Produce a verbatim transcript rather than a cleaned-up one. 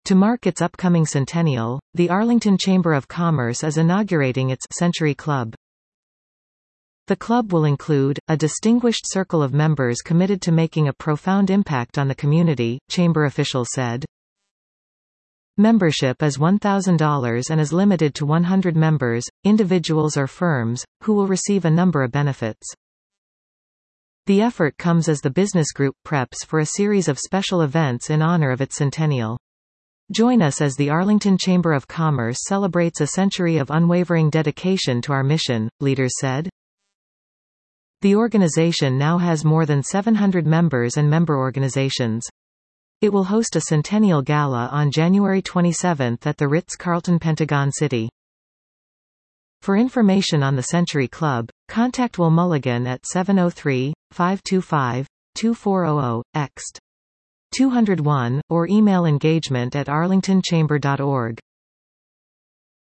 To mark its upcoming centennial, the Arlington Chamber of Commerce is inaugurating its Century Club. The club will include a distinguished circle of members committed to making a profound impact on the community, chamber officials said. Membership is one thousand dollars and is limited to one hundred members, individuals or firms, who will receive a number of benefits. The effort comes as the business group preps for a series of special events in honor of its centennial. Join us as the Arlington Chamber of Commerce celebrates a century of unwavering dedication to our mission, leaders said. The organization now has more than seven hundred members and member organizations. It will host a centennial gala on January twenty-seventh at the Ritz-Carlton Pentagon City. For information on the Century Club, contact Will Mulligan at seven oh three, five two five, two four zero zero, ext. two oh one, or email engagement at arlington chamber dot org.